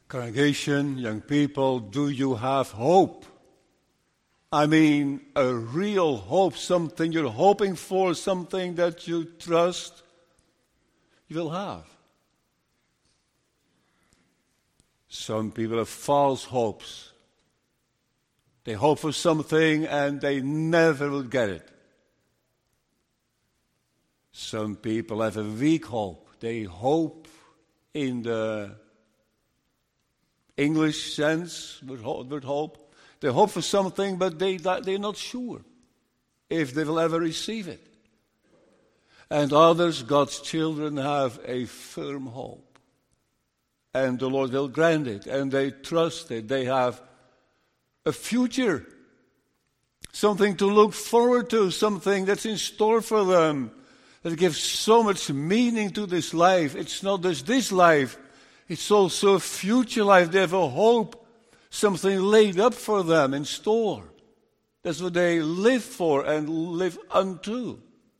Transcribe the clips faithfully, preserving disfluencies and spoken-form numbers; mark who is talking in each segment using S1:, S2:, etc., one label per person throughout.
S1: Congregation, young people, do you have hope? I mean, a real hope, something you're hoping for, something that you trust you will have. Some people have false hopes. They hope for something and they never will get it. Some people have a weak hope. They hope in the English sense, word hope. They hope for something, but they, they're not sure if they will ever receive it. And others, God's children, have a firm hope. And the Lord will grant it, and they trust it. They have a future, something to look forward to, something that's in store for them, that gives so much meaning to this life. It's not just this life, it's also a future life. They have a hope, something laid up for them in store. That's what they live for and live unto.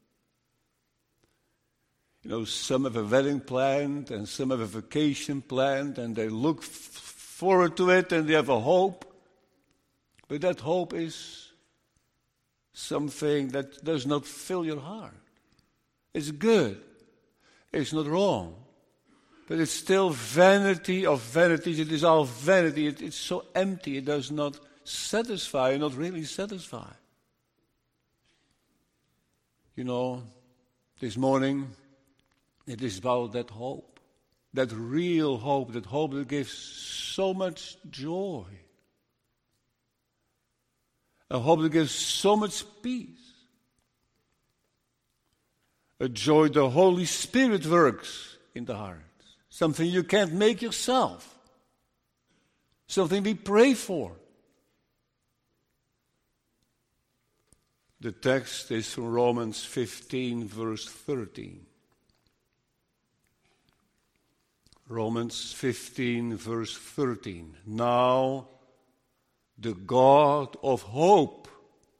S1: You know, some have a wedding planned and some have a vacation planned and they look f- forward to it and they have a hope. But that hope is something that does not fill your heart. It's good. It's not wrong. But it's still vanity of vanities. It is all vanity. It, it's so empty. It does not satisfy, not really satisfy. You know, this morning, it is about that hope. That real hope. That hope that gives so much joy. A hope that gives so much peace. A joy the Holy Spirit works in the heart. Something you can't make yourself. Something we pray for. The text is from Romans fifteen, verse thirteen. Romans fifteen, verse thirteen. Now, the God of hope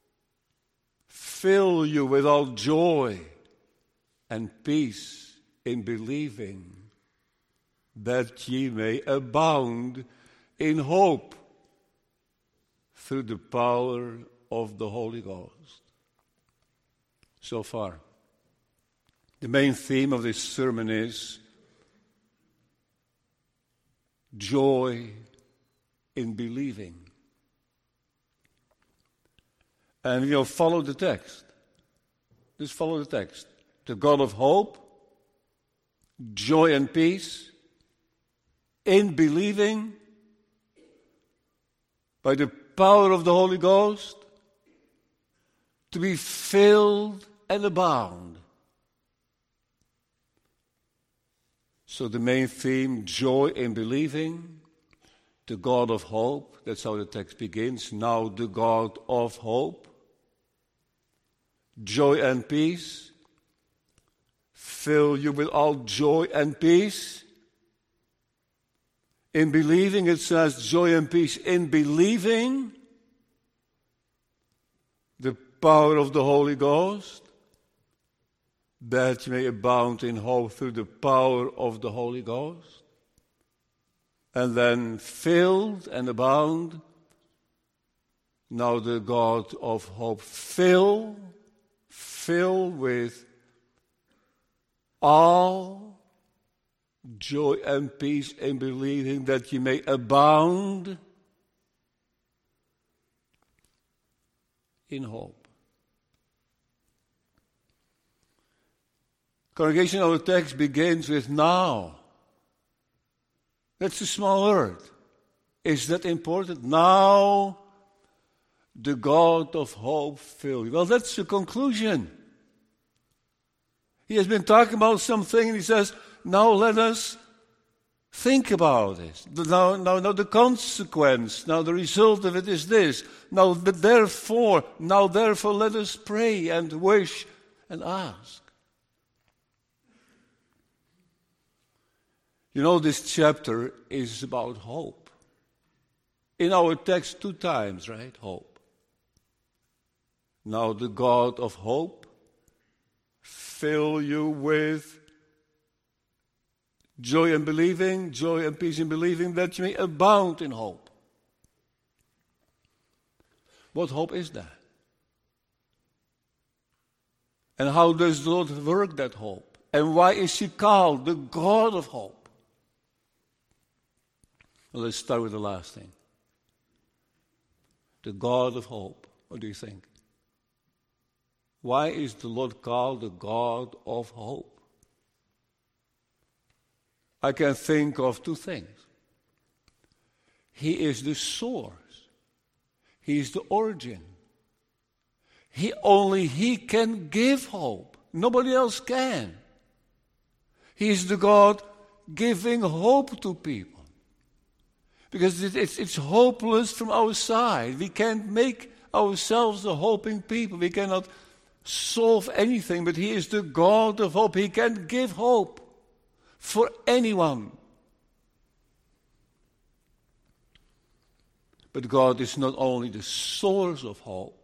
S1: fill you with all joy and peace in believing, that ye may abound in hope through the power of the Holy Ghost. So far, the main theme of this sermon is joy in believing. And we'll follow the text. Just follow the text. The God of hope, joy and peace, in believing, by the power of the Holy Ghost, to be filled and abound. So the main theme, joy in believing, the God of hope, that's how the text begins. Now the God of hope, joy and peace, fill you with all joy and peace. In believing, it says joy and peace in believing the power of the Holy Ghost, that you may abound in hope through the power of the Holy Ghost. And then filled and abound. Now the God of hope fill, fill with all joy and peace in believing, that ye may abound in hope. Congregation, our text begins with now. That's a small word. Is that important? Now the God of hope fill you. Well, that's the conclusion. He has been talking about something and he says, now let us think about it. Now, now, now the consequence, now the result of it is this. Now, but therefore, now therefore let us pray and wish and ask. You know, this chapter is about hope. In our text, two times, right? Hope. Now the God of hope fill you with Joy in believing, joy and peace in believing, that you may abound in hope. What hope is that? And how does the Lord work that hope? And why is he called the God of hope? Well, let's start with the last thing. The God of hope. What do you think? Why is the Lord called the God of hope? I can think of two things. He is the source. He is the origin. He only He can give hope. Nobody else can. He is the God giving hope to people. Because it, it's, it's hopeless from our side. We can't make ourselves a hoping people. We cannot solve anything, but He is the God of hope. He can give hope for anyone. But God is not only the source of hope,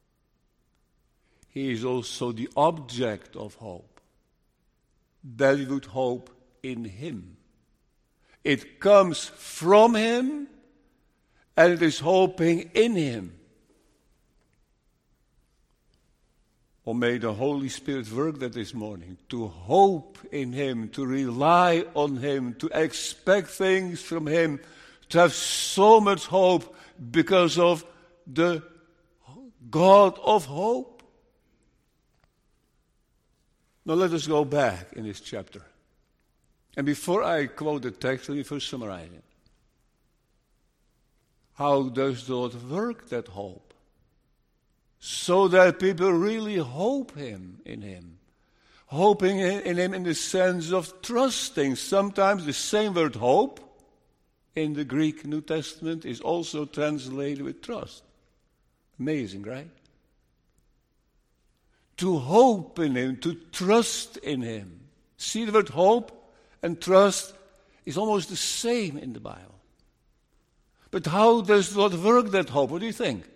S1: He is also the object of hope. That we would hope in Him. It comes from Him, and it is hoping in Him. Oh, may the Holy Spirit work that this morning, to hope in Him, to rely on Him, to expect things from Him, to have so much hope because of the God of hope. Now let us go back in this chapter. And before I quote the text, let me first summarize it. How does the Lord work that hope? So that people really hope Him in Him. Hoping in Him in the sense of trusting. Sometimes the same word hope in the Greek New Testament is also translated with trust. Amazing, right? To hope in Him, to trust in Him. See, the word hope and trust is almost the same in the Bible. But how does the Lord work that hope? What do you think?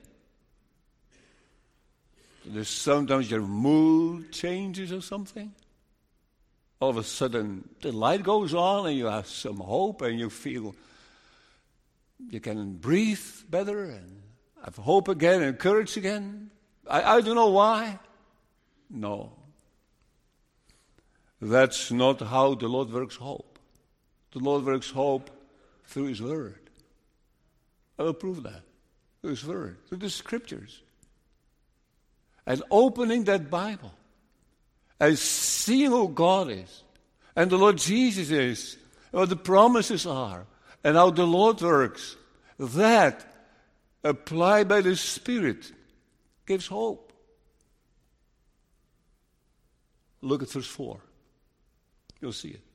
S1: There's sometimes your mood changes or something. All of a sudden, the light goes on and you have some hope and you feel you can breathe better and have hope again and courage again. I, I don't know why. No. That's not how the Lord works hope. The Lord works hope through His Word. I will prove that. Through His Word, through the Scriptures. And opening that Bible. And seeing who God is. And the Lord Jesus is. And what the promises are. And how the Lord works. That, applied by the Spirit, gives hope. Look at verse four. You'll see it.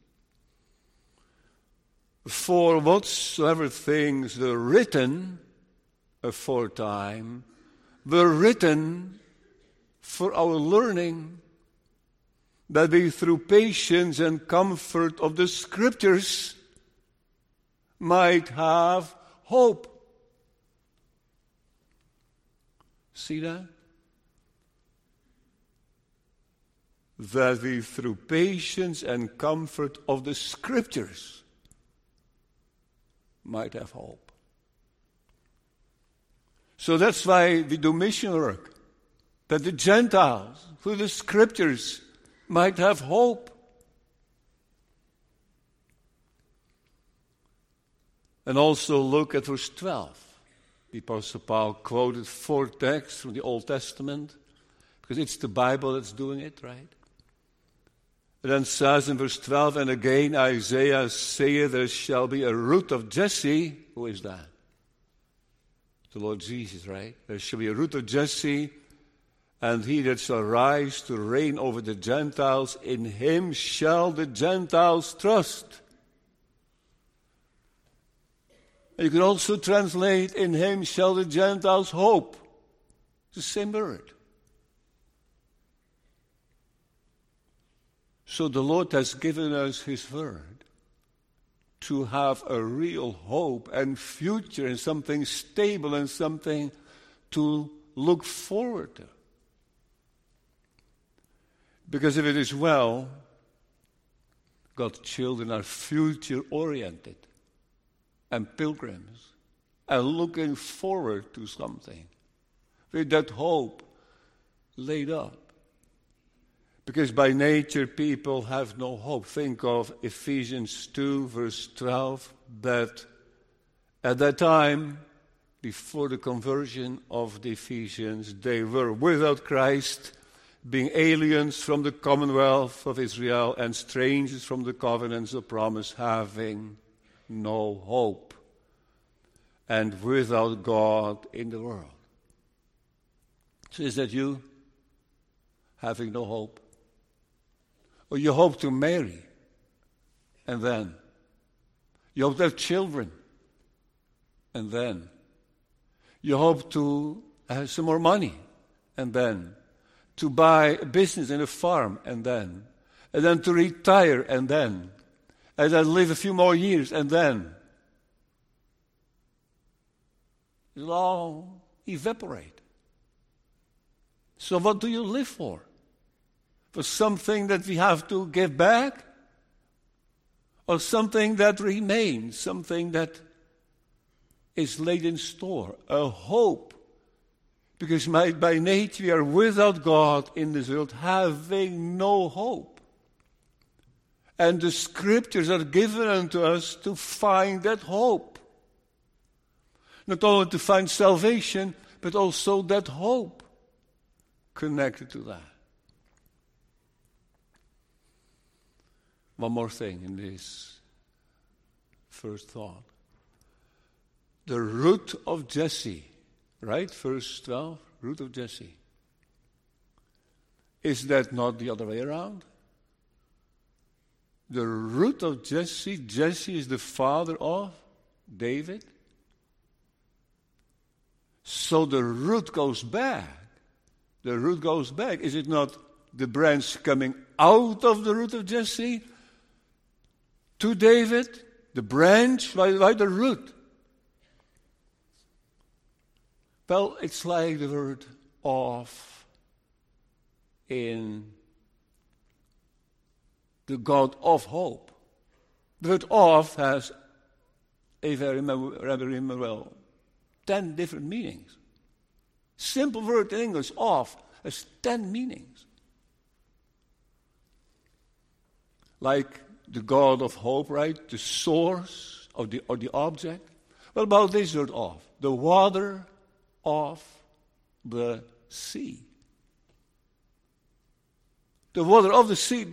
S1: For whatsoever things were written aforetime were written for our learning, that we through patience and comfort of the Scriptures might have hope. See that? That we through patience and comfort of the Scriptures might have hope. So that's why we do mission work. That the Gentiles, through the Scriptures, might have hope. And also look at verse twelve. The Apostle Paul quoted four texts from the Old Testament, because it's the Bible that's doing it, right? And then says in verse twelve, and again Isaiah saith, there shall be a root of Jesse. Who is that? The Lord Jesus, right? There shall be a root of Jesse, and he that shall rise to reign over the Gentiles, in him shall the Gentiles trust. And you can also translate, in him shall the Gentiles hope. It's the same word. So the Lord has given us His word to have a real hope and future and something stable and something to look forward to. Because if it is well, God's children are future-oriented and pilgrims and looking forward to something with that hope laid up. Because by nature people have no hope. Think of Ephesians two, verse twelve, that at that time, before the conversion of the Ephesians, they were without Christ, being aliens from the commonwealth of Israel and strangers from the covenants of promise, having no hope, and without God in the world. So is that you, having no hope? Or you hope to marry, and then you hope to have children, and then you hope to have some more money, and then to buy a business and a farm, and then, and then to retire, and then, and then live a few more years, and then it'll all evaporate. So what do you live for? For something that we have to give back? Or something that remains, something that is laid in store, a hope. Because by, by nature we are without God in this world, having no hope. And the scriptures are given unto us to find that hope. Not only to find salvation, but also that hope connected to that. One more thing in this first thought. The root of Jesse, right? Verse twelve, root of Jesse. Is that not the other way around? The root of Jesse, Jesse is the father of David. So the root goes back. The root goes back. Is it not the branch coming out of the root of Jesse to David? The branch, why, why the root? Well, it's like the word of in the God of hope. The word of has, if I remember, remember well, ten different meanings. Simple word in English, of, has ten meanings. Like the God of hope, right? The source of the, or the object. What about this word of? The water of the sea. The water of the sea.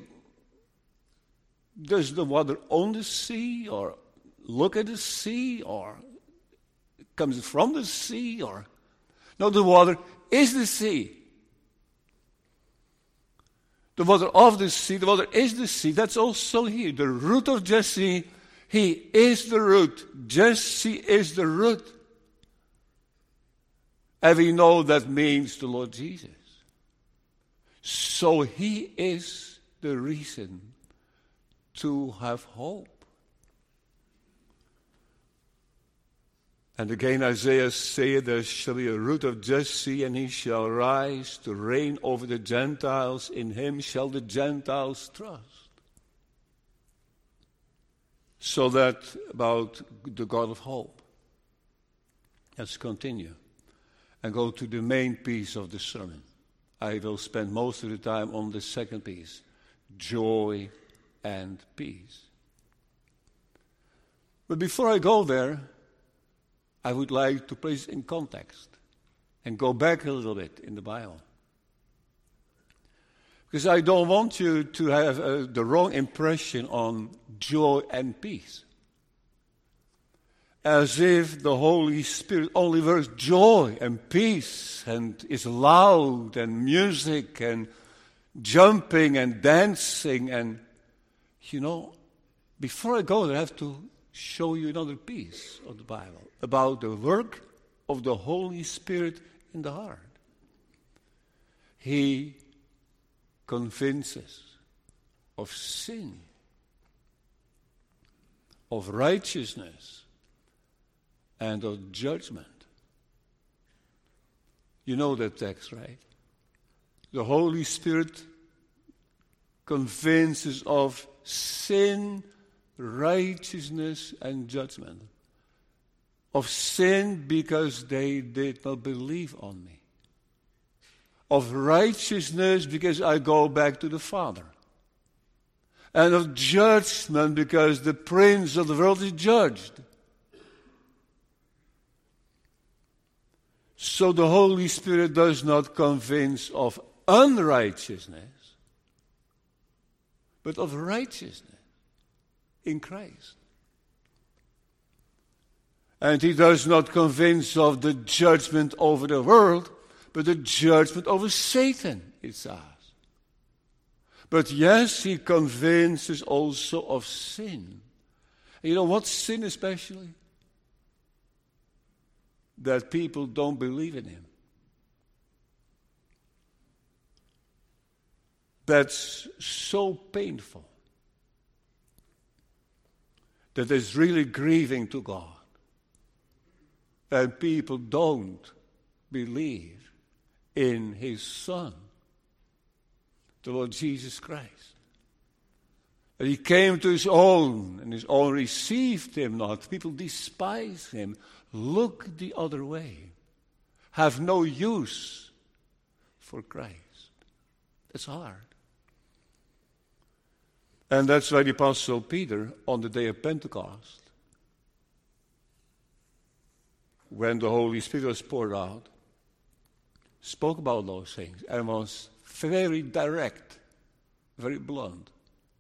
S1: Does the water on the sea, or look at the sea, or comes it from the sea, or no, the water is the sea. The water of the sea, the water is the sea. That's also here. The root of Jesse, he is the root. Jesse is the root. And we know that means the Lord Jesus. So he is the reason to have hope. And again Isaiah saith, there shall be a root of Jesse, and he shall rise to reign over the Gentiles. In him shall the Gentiles trust. So that about the God of hope. Let's continue and go to the main piece of the sermon. I will spend most of the time on the second piece, joy and peace. But before I go there, I would like to place it in context and go back a little bit in the Bible. Because I don't want you to have uh, the wrong impression on joy and peace. As if the Holy Spirit only works joy and peace and is loud and music and jumping and dancing. And, you know, before I go there, I have to show you another piece of the Bible about the work of the Holy Spirit in the heart. He convinces of sin, of righteousness, and of judgment. You know that text, right? The Holy Spirit convinces of sin, righteousness, and judgment. Of sin because they did not believe on me. Of righteousness because I go back to the Father. And of judgment because the prince of the world is judged. So the Holy Spirit does not convince of unrighteousness, but of righteousness in Christ. And he does not convince of the judgment over the world, but the judgment over Satan, it says. But yes, he convinces also of sin. And you know what sin especially? That people don't believe in him. That's so painful. That is really grieving to God. And people don't believe in his Son, the Lord Jesus Christ. And he came to his own, and his own received him not. People despise him, look the other way, have no use for Christ. It's hard. And that's why the Apostle Peter, on the day of Pentecost, when the Holy Spirit was poured out, spoke about those things and was very direct, very blunt.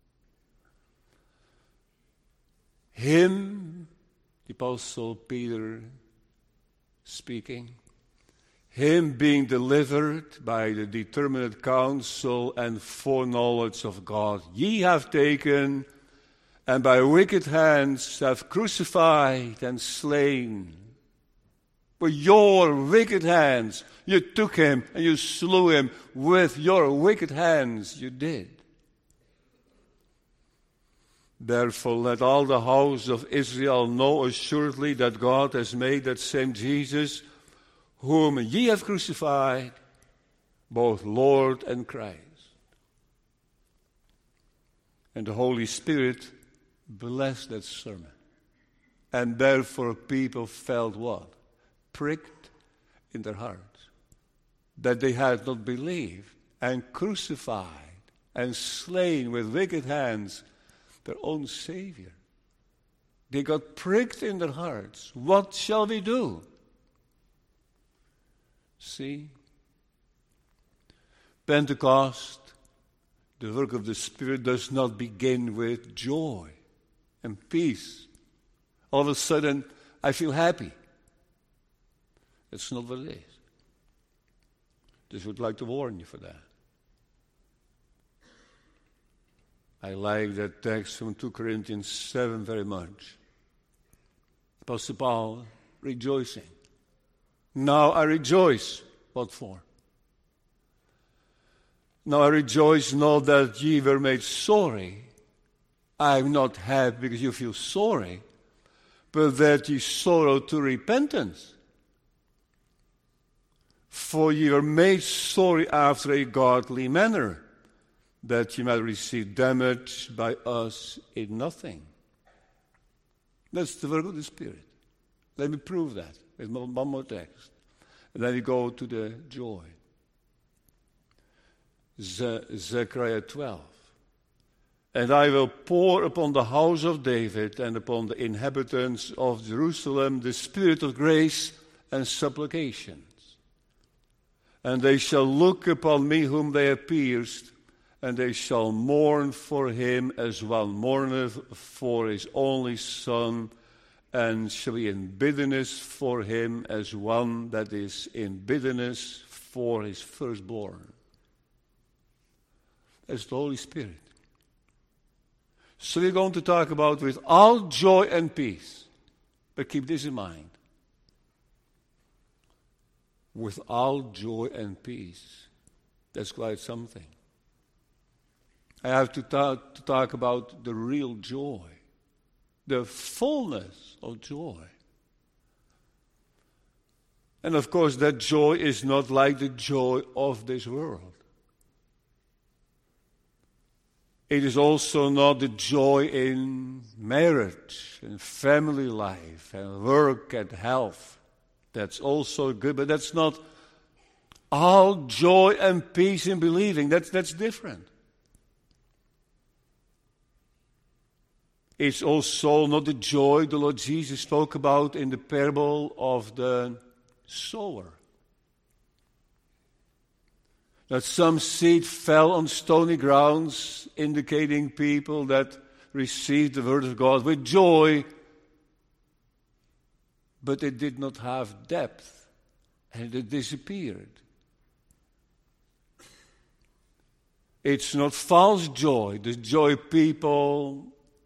S1: Him, the Apostle Peter speaking, him being delivered by the determinate counsel and foreknowledge of God, ye have taken, and by wicked hands have crucified and slain. With your wicked hands, you took him and you slew him. With your wicked hands, you did. Therefore, let all the house of Israel know assuredly that God has made that same Jesus, whom ye have crucified, both Lord and Christ. And the Holy Spirit blessed that sermon. And therefore people felt what? Pricked in their hearts, that they had not believed and crucified and slain with wicked hands their own Savior. They got pricked in their hearts. What shall we do? See, Pentecost, the work of the Spirit, does not begin with joy and peace. All of a sudden, I feel happy. That's not what it is. Just would like to warn you for that. I like that text from Second Corinthians seven very much. Apostle Paul rejoicing. Now I rejoice. What for? Now I rejoice not that ye were made sorry. I am not happy because you feel sorry, but that ye sorrow to repentance. For ye were made sorry after a godly manner, that ye might receive damage by us in nothing. That's the work of the Spirit. Let me prove that with one more text. And then we go to the joy. Ze- Zechariah twelve. And I will pour upon the house of David and upon the inhabitants of Jerusalem the spirit of grace and supplication. And they shall look upon me whom they have pierced, and they shall mourn for him as one mourneth for his only son, and shall be in bitterness for him as one that is in bitterness for his firstborn. That's the Holy Spirit. So we're going to talk about with all joy and peace. But keep this in mind. With all joy and peace. That's quite something. I have to talk, to talk about the real joy. The fullness of joy. And of course that joy is not like the joy of this world. It is also not the joy in marriage and family life and work and health. That's also good, but that's not all joy and peace in believing. That's, that's different. It's also not the joy the Lord Jesus spoke about in the parable of the sower. That some seed fell on stony grounds, indicating people that received the word of God with joy, but it did not have depth, and it disappeared. It's not false joy, the joy people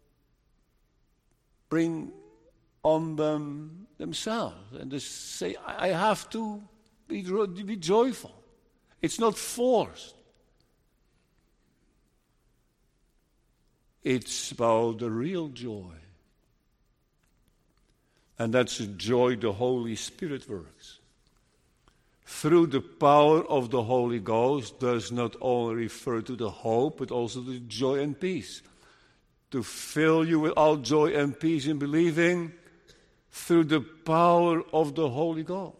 S1: bring on them themselves, and they say, I have to be, be joyful. It's not forced. It's about the real joy. And that's the joy the Holy Spirit works. Through the power of the Holy Ghost does not only refer to the hope, but also the joy and peace. To fill you with all joy and peace in believing through the power of the Holy Ghost.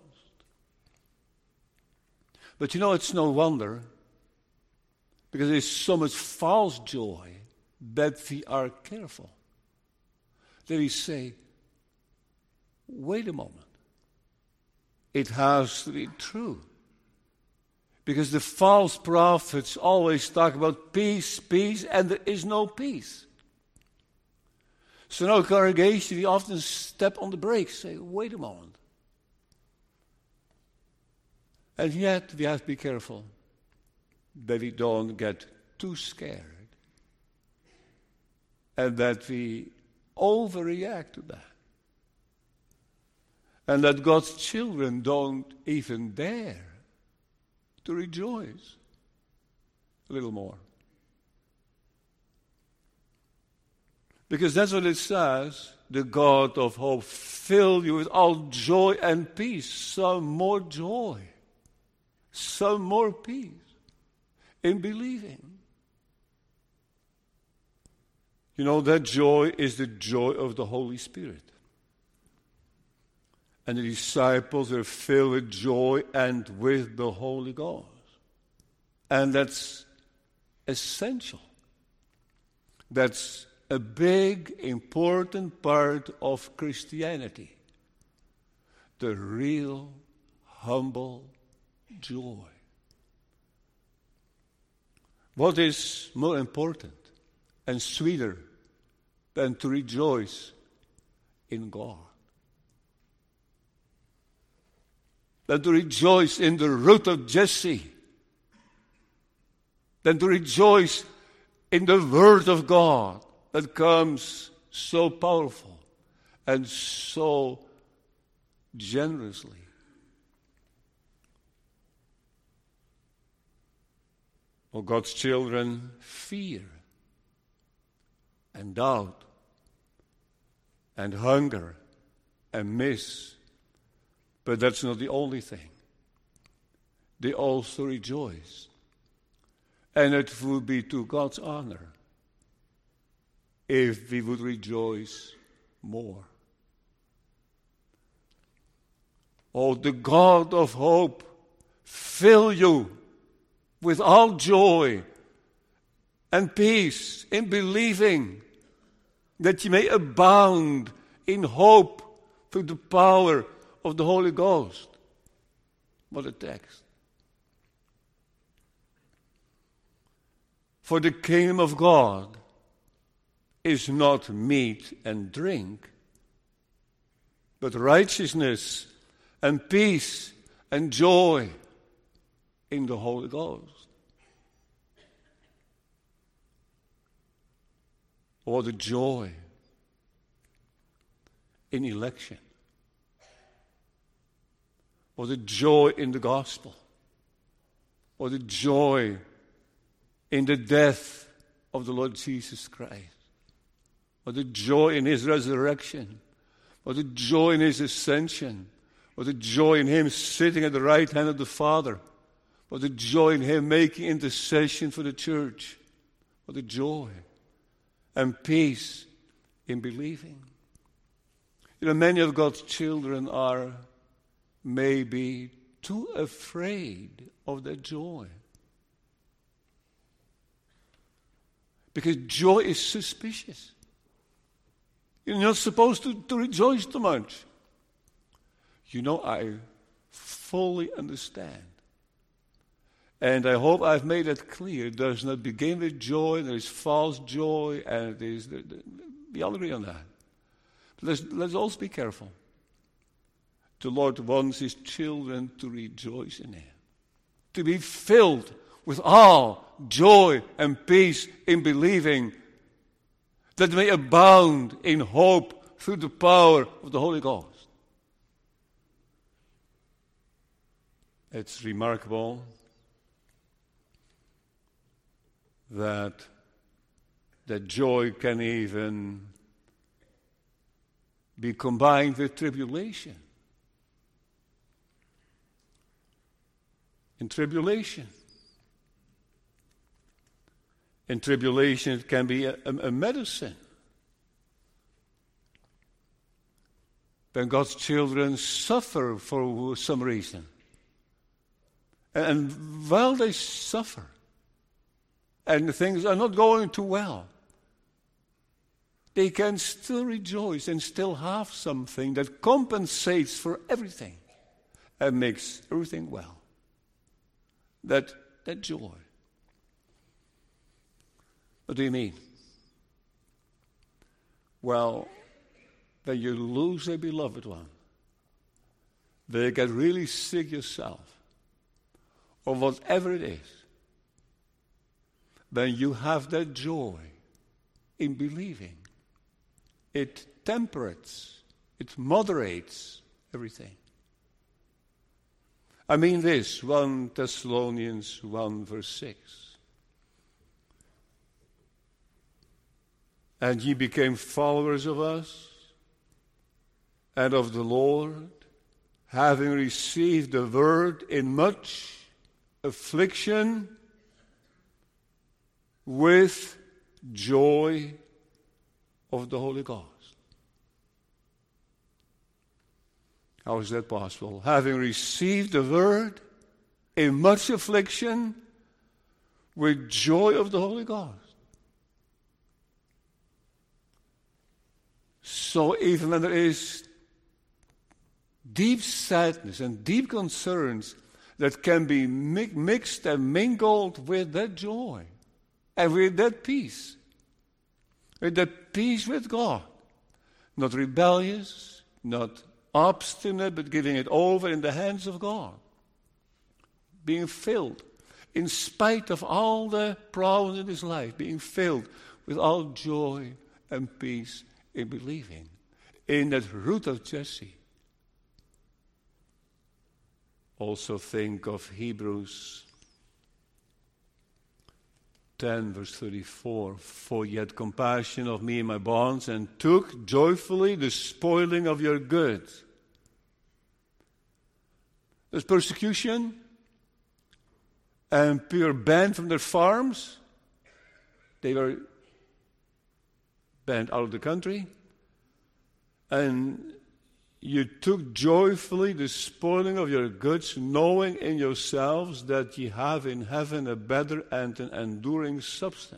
S1: But you know, it's no wonder, because there's so much false joy, that we are careful. That we say, wait a moment. It has to be true. Because the false prophets always talk about peace, peace, and there is no peace. So in our congregation, we often step on the brakes, say, wait a moment. And yet, we have to be careful that we don't get too scared and that we overreact to that. And that God's children don't even dare to rejoice a little more. Because that's what it says, the God of hope fill you with all joy and peace, some more joy. Some more peace in believing. You know, that joy is the joy of the Holy Spirit. And the disciples are filled with joy and with the Holy Ghost. And that's essential. That's a big, important part of Christianity. The real, humble joy. What is more important and sweeter than to rejoice in God? Than to rejoice in the root of Jesse? Than to rejoice in the Word of God that comes so powerful and so generously? Well, God's children fear and doubt and hunger and miss. But that's not the only thing. They also rejoice. And it would be to God's honor if we would rejoice more. Oh, the God of hope fill you with all joy and peace in believing, that you may abound in hope through the power of the Holy Ghost. What a text. For the kingdom of God is not meat and drink, but righteousness and peace and joy in the Holy Ghost. Or the joy in election. Or the joy in the gospel. Or the joy in the death of the Lord Jesus Christ. Or the joy in His resurrection. Or the joy in His ascension. Or the joy in Him sitting at the right hand of the Father. Or the joy in Him making intercession for the church. for the joy and peace in believing. You know, many of God's children are maybe too afraid of their joy. Because joy is suspicious. You're not supposed to, to rejoice too much. You know, I fully understand. And I hope I've made it clear. It does not begin with joy. There is false joy, and it is. The, the, we all agree on that. But let's, let's also be careful. The Lord wants His children to rejoice in Him, to be filled with all joy and peace in believing, that they may abound in hope through the power of the Holy Ghost. It's remarkable that that joy can even be combined with tribulation. In tribulation. In tribulation, it can be a, a medicine. When God's children suffer for some reason. And while they suffer, and things are not going too well, they can still rejoice and still have something that compensates for everything and makes everything well. That, that joy. What do you mean? Well, when you lose a beloved one, when you get really sick yourself, or whatever it is, when you have that joy in believing, it temperates, it moderates everything. I mean this, First Thessalonians one verse six. And ye became followers of us and of the Lord, having received the word in much affliction with joy of the Holy Ghost. How is that possible? Having received the word in much affliction with joy of the Holy Ghost. So even when there is deep sadness and deep concerns that can be mi- mixed and mingled with that joy and with that peace, with that peace with God, not rebellious, not obstinate, but giving it over in the hands of God, being filled, in spite of all the problems in his life, being filled with all joy and peace in believing, in that root of Jesse. Also think of Hebrews ten, verse thirty-four. For ye had compassion of me in my bonds, and took joyfully the spoiling of your goods. There's persecution, and people were banned from their farms. They were banned out of the country. And you took joyfully the spoiling of your goods, knowing in yourselves that ye have in heaven a better and an enduring substance.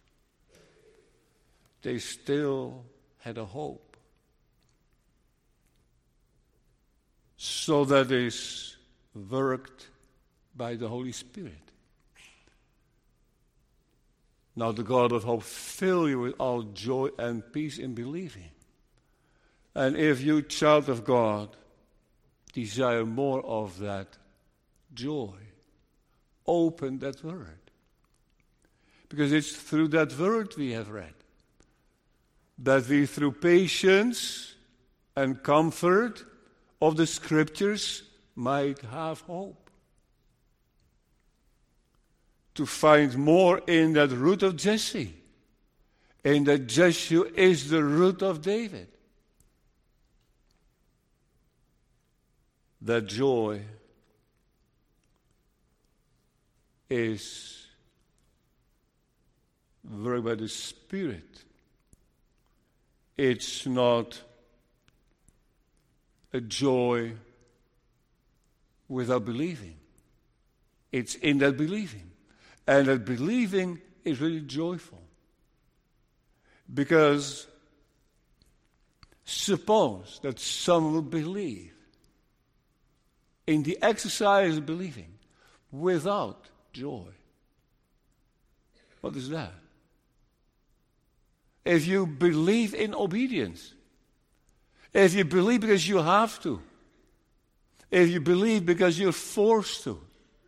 S1: They still had a hope. So that is worked by the Holy Spirit. Now the God of hope fill you with all joy and peace in believing. And if you, child of God, desire more of that joy, open that word. Because it's through that word we have read that we, through patience and comfort of the Scriptures, might have hope. To find more in that root of Jesse, in that Jesse is the root of David. That joy is work by the Spirit, it's not a joy without believing. It's in that believing. And that believing is really joyful. Because suppose that someone will believe in the exercise of believing without joy. What is that? If you believe in obedience, if you believe because you have to, if you believe because you're forced to,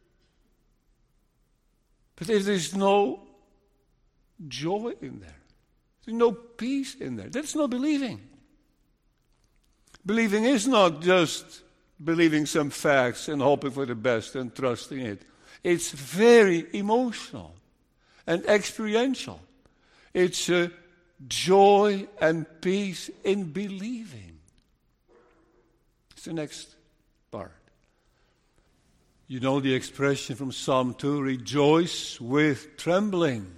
S1: but if there's no joy in there, there's no peace in there, that's not believing. Believing is not just believing some facts and hoping for the best and trusting it. It's very emotional and experiential. It's a joy and peace in believing. It's the next part. You know the expression from Psalm two, rejoice with trembling.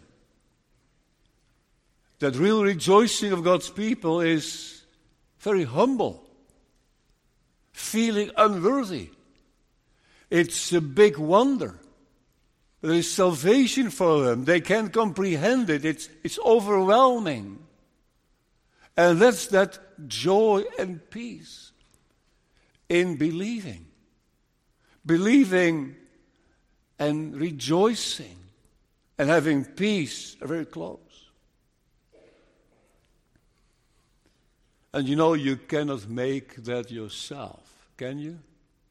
S1: That real rejoicing of God's people is very humble, feeling unworthy. It's a big wonder. There is salvation for them. They can't comprehend it. It's, it's overwhelming. And that's that joy and peace in believing. Believing and rejoicing and having peace are very close. And you know, you cannot make that yourself, can you?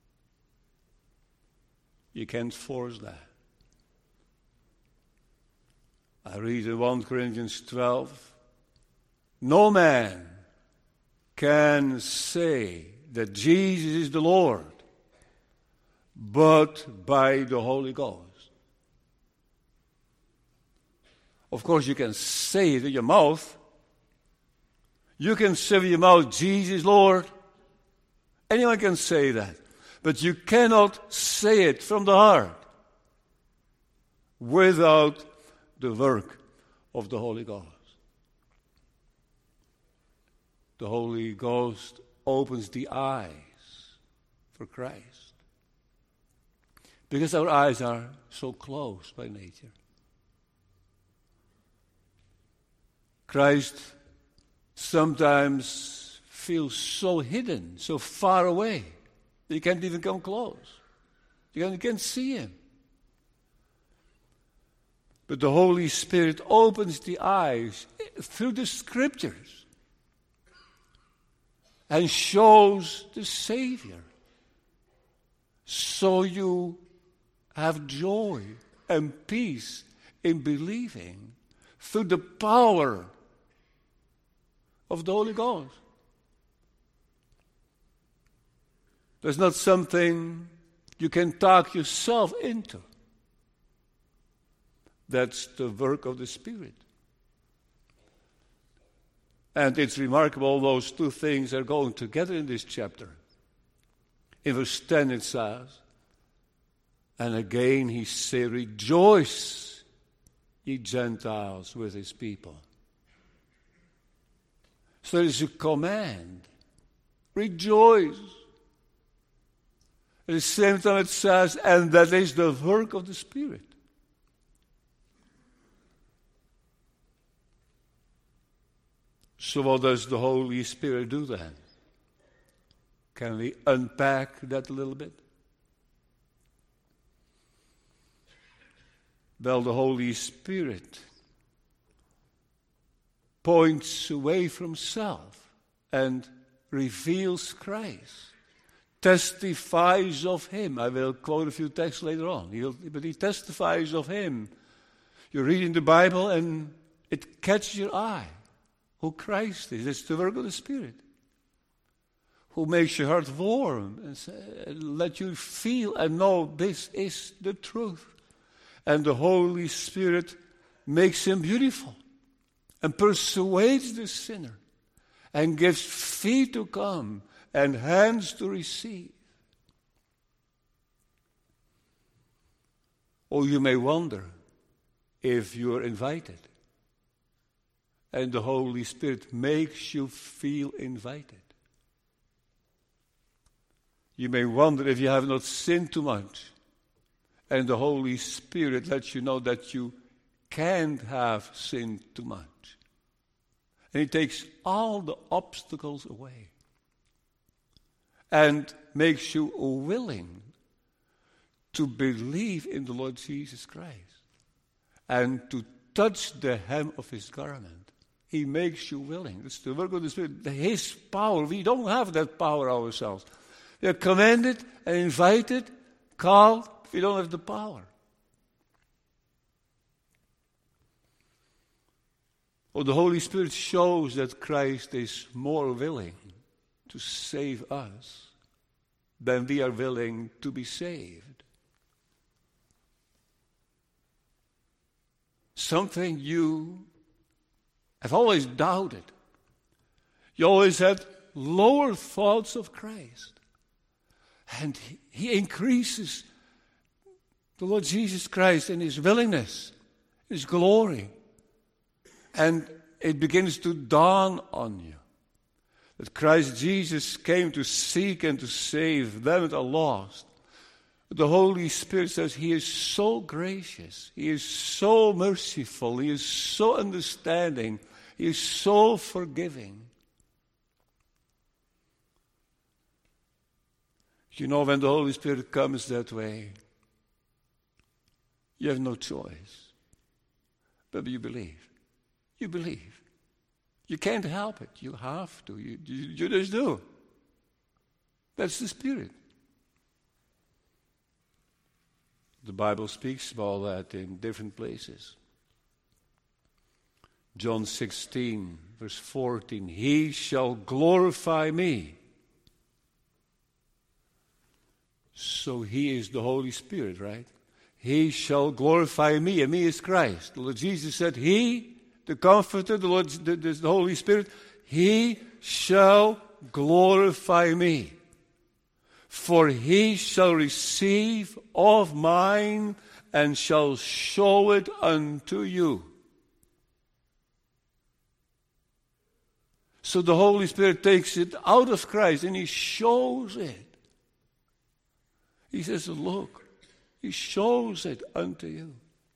S1: You can't force that. I read in First Corinthians twelve, no man can say that Jesus is the Lord but by the Holy Ghost. Of course, you can say it with your mouth. You can say with your mouth, Jesus, Lord. Anyone can say that. But you cannot say it from the heart without the work of the Holy Ghost. The Holy Ghost opens the eyes for Christ. Because our eyes are so closed by nature. Christ sometimes feels so hidden, so far away, that you can't even come close. You can't see him. But the Holy Spirit opens the eyes through the Scriptures and shows the Savior. So you have joy and peace in believing through the power of the Holy Ghost. There's not something you can talk yourself into. That's the work of the Spirit. And it's remarkable, those two things are going together in this chapter. In verse ten it says, and again he said, rejoice, ye Gentiles, with his people. So there is a command. Rejoice. At the same time it says, and that is the work of the Spirit. So what does the Holy Spirit do then? Can we unpack that a little bit? Well, the Holy Spirit points away from self and reveals Christ, testifies of him. I will quote a few texts later on, He'll, but he testifies of him. You read in the Bible and it catches your eye who Christ is. It's the work of the Spirit who makes your heart warm and, say, and let you feel and know this is the truth. And the Holy Spirit makes him beautiful and persuades the sinner and gives feet to come and hands to receive. Or you may wonder if you are invited And the Holy Spirit makes you feel invited. You may wonder if you have not sinned too much. And the Holy Spirit lets you know that you can't have sinned too much. And He takes all the obstacles away. And makes you willing to believe in the Lord Jesus Christ. And to touch the hem of His garment. He makes you willing. It's the work of the Spirit. His power. We don't have that power ourselves. We are commanded and invited, called. We don't have the power. Well, the Holy Spirit shows that Christ is more willing to save us than we are willing to be saved. Something you have always doubted. You always had lower thoughts of Christ. And he, he increases the Lord Jesus Christ in His willingness, His glory. And it begins to dawn on you that Christ Jesus came to seek and to save them that are lost. The Holy Spirit says He is so gracious, He is so merciful, He is so understanding, He is so forgiving. You know, when the Holy Spirit comes that way, you have no choice. But you believe. You believe. You can't help it. You have to. You, you, you just do. That's the Spirit. The Bible speaks about that in different places. John sixteen, verse fourteen. He shall glorify me. So He is the Holy Spirit, right? He shall glorify me, and me is Christ. The Lord Jesus said, He, the Comforter, the Lord, the, the Holy Spirit, He shall glorify me. For He shall receive of mine and shall show it unto you. So the Holy Spirit takes it out of Christ and He shows it. He says, look, He shows it unto you.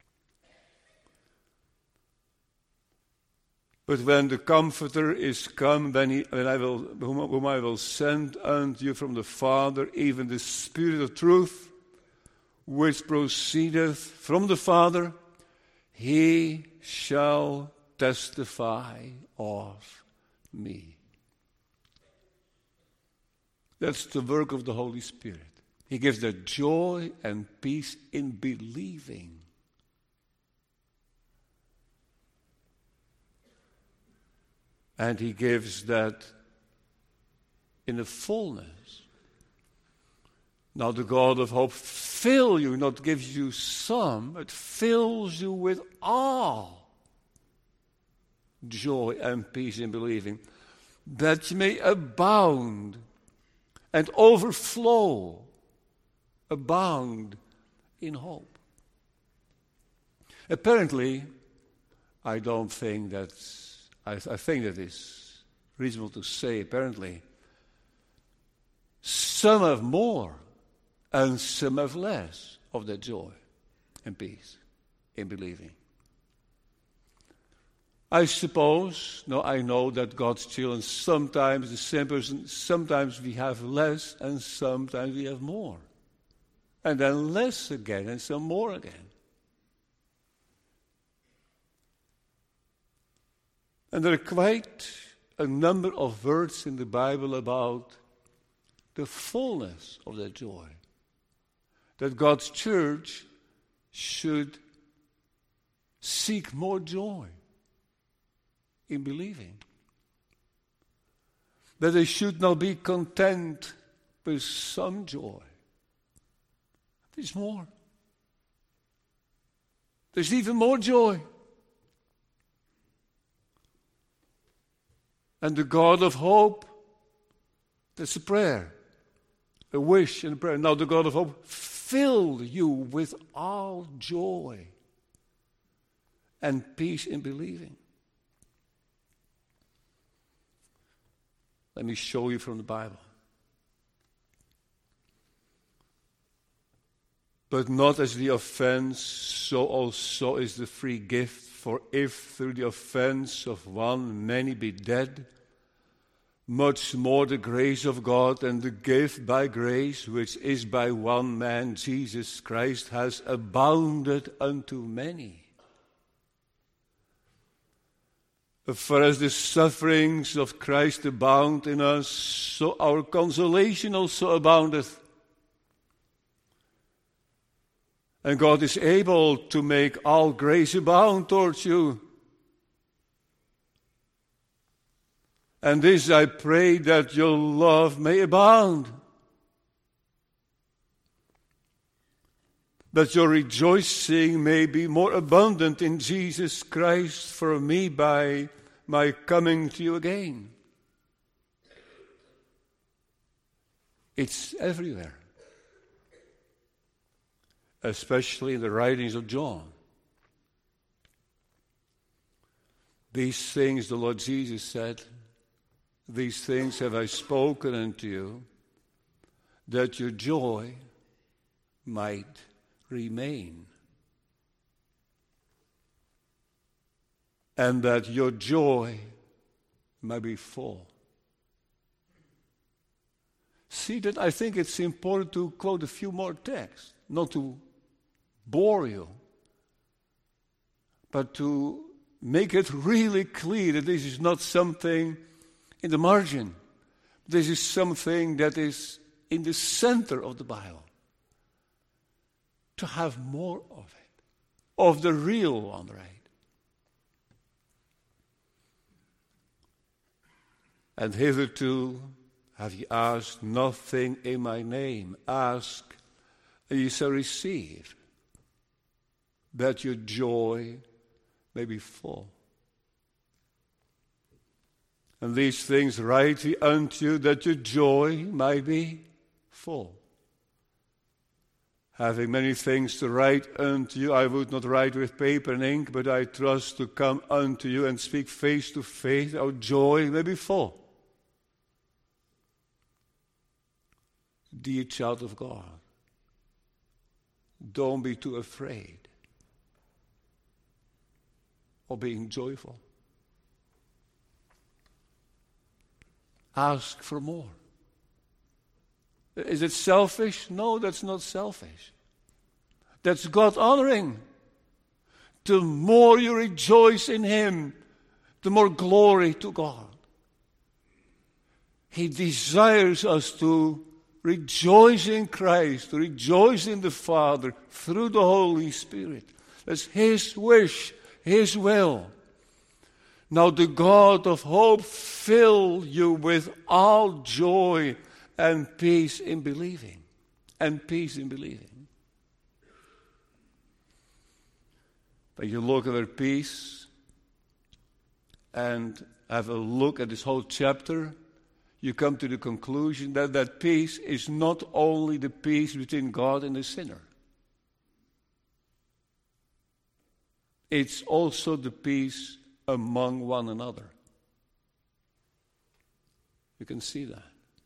S1: But when the Comforter is come, when, he, when I will, whom, whom I will send unto you from the Father, even the Spirit of truth, which proceedeth from the Father, He shall testify of me. That's the work of the Holy Spirit. He gives that joy and peace in believing. And He gives that in the fullness. Now the God of hope fill you, not gives you some, but fills you with all joy and peace in believing, that you may abound and overflow, abound in hope. Apparently, I don't think that's I, I think that is reasonable to say, apparently, some have more and some have less of that joy and peace in believing. I suppose, no, I know that God's children, sometimes the same person, sometimes we have less and sometimes we have more. And then less again and some more again. And there are quite a number of words in the Bible about the fullness of that joy. That God's church should seek more joy in believing. That they should not be content with some joy. There's more. There's even more joy. And the God of hope, that's a prayer, a wish and a prayer. Now the God of hope fill you with all joy and peace in believing. Let me show you from the Bible. But not as the offense, so also is the free gift. For if through the offense of one many be dead, much more the grace of God and the gift by grace, which is by one man, Jesus Christ, has abounded unto many. For as the sufferings of Christ abound in us, so our consolation also aboundeth. And God is able to make all grace abound towards you. And this I pray, that your love may abound, that your rejoicing may be more abundant in Jesus Christ for me by my coming to you again. It's everywhere, especially in the writings of John. These things the Lord Jesus said, these things have I spoken unto you, that your joy might remain, and that your joy might be full. See that I think it's important to quote a few more texts, not to bore you, but to make it really clear that this is not something in the margin. This is something that is in the center of the Bible. To have more of it, of the real one, right? And hitherto have ye asked nothing in my name. Ask, and ye shall receive, that your joy may be full. And these things write we unto you, that your joy might be full. Having many things to write unto you, I would not write with paper and ink, but I trust to come unto you and speak face to face, our joy may be full. Dear child of God, don't be too afraid of being joyful. Ask for more. Is it selfish? No, that's not selfish. That's God honoring. The more you rejoice in Him, the more glory to God. He desires us to rejoice in Christ, to rejoice in the Father through the Holy Spirit. That's His wish, His will. Now the God of hope fill you with all joy and peace in believing. And peace in believing. But you look at our peace and have a look at this whole chapter, you come to the conclusion that that peace is not only the peace between God and the sinner. It's also the peace among one another. You can see that.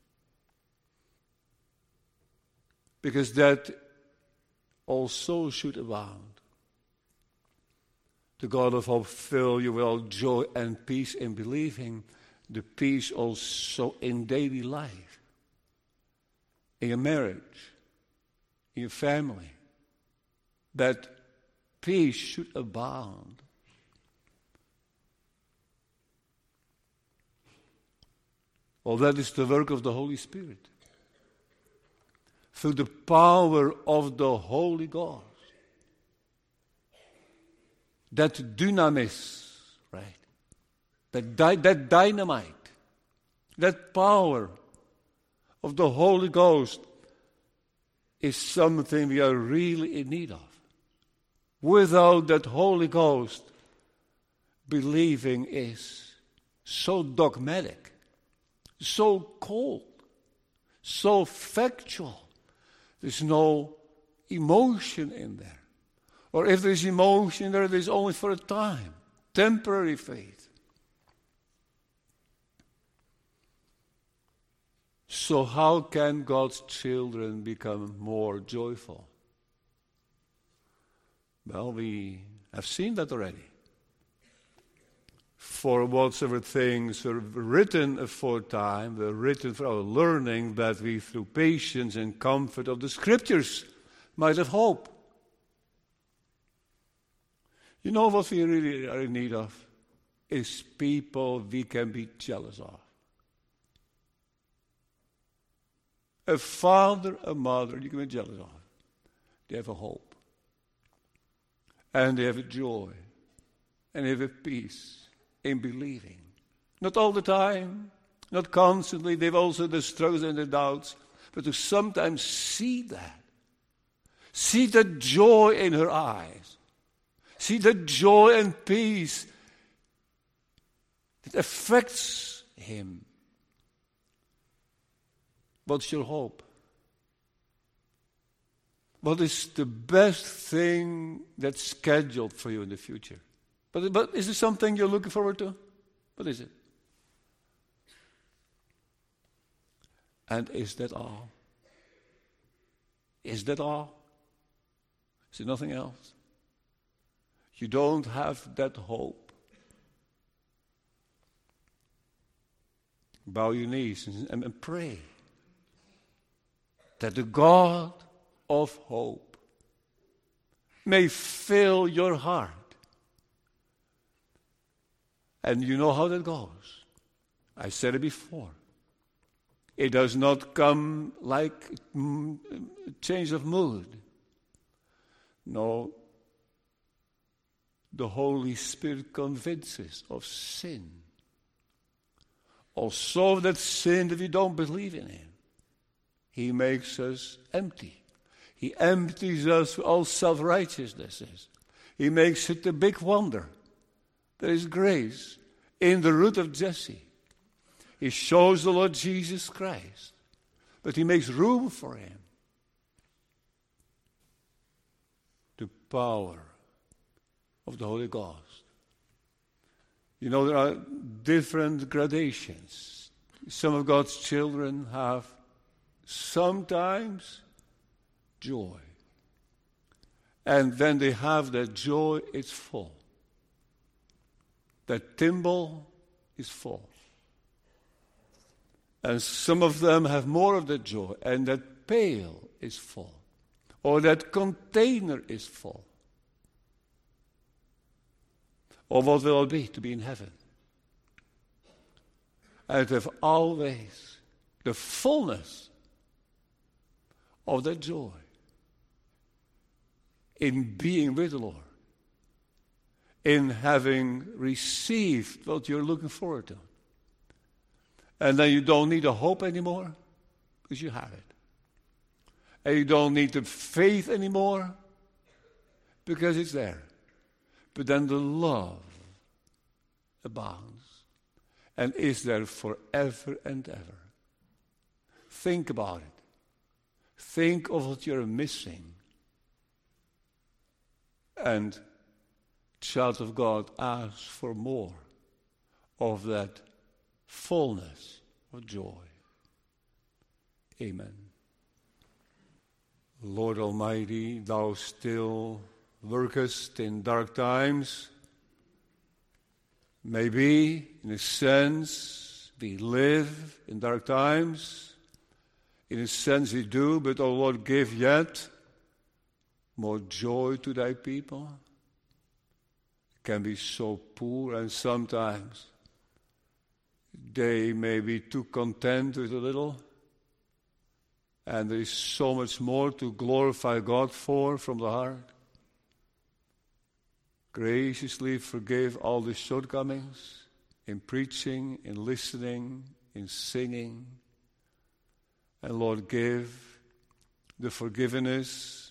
S1: Because that also should abound. The God of hope fill you with all joy and peace in believing, the peace also in daily life, in your marriage, in your family. That peace should abound. Well, that is the work of the Holy Spirit. Through the power of the Holy Ghost. That dunamis, right? That, di- that dynamite, that power of the Holy Ghost is something we are really in need of. Without that Holy Ghost, believing is so dogmatic, so cold, so factual. There's no emotion in there. Or if there's emotion there, it is only for a time. Temporary faith. So how can God's children become more joyful? Well, we have seen that already. For whatsoever things were written aforetime were written for our learning, that we through patience and comfort of the Scriptures might have hope. You know what we really are in need of? Is people we can be jealous of. A father, a mother, you can be jealous of. They have a hope. And they have a joy. And they have a peace in believing. Not all the time, not constantly. They have also the struggles and the doubts. But to sometimes see that. See the joy in her eyes. See the joy and peace that affects him. What's your hope? What is the best thing that's scheduled for you in the future? But, but is it something you're looking forward to? What is it? And is that all? Is that all? Is there nothing else? You don't have that hope. Bow your knees and, and, and pray that the God of hope may fill your heart. And you know how that goes. I said it before. It does not come like a change of mood. No, the Holy Spirit convinces of sin. Also that sin that we don't believe in Him. He makes us empty. He empties us of all self-righteousnesses. He makes it a big wonder. There is grace in the root of Jesse. He shows the Lord Jesus Christ. But He makes room for Him. The power of the Holy Ghost. You know, there are different gradations. Some of God's children have sometimes joy. And then they have that joy, it's full. That thimble is full. And some of them have more of that joy, and that pail is full. Or that container is full. Or what will it be to be in heaven? And to have always the fullness of that joy in being with the Lord, in having received what you're looking forward to. And then you don't need a hope anymore because you have it. And you don't need the faith anymore because it's there. But then the love abounds and is there forever and ever. Think about it. Think of what you're missing. And, child of God, ask for more of that fullness of joy. Amen. Lord Almighty, Thou still workest in dark times. Maybe, in a sense, we live in dark times. In a sense we do, but, O Lord, give yet more joy to Thy people. It can be so poor, and sometimes they may be too content with a little. And there is so much more to glorify God for from the heart. Graciously forgive all the shortcomings in preaching, in listening, in singing. And Lord, give the forgiveness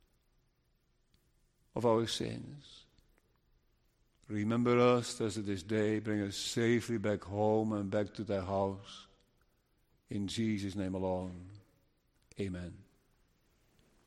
S1: of our sins. Remember us as of this day. Bring us safely back home and back to Thy house. In Jesus' name alone. Amen.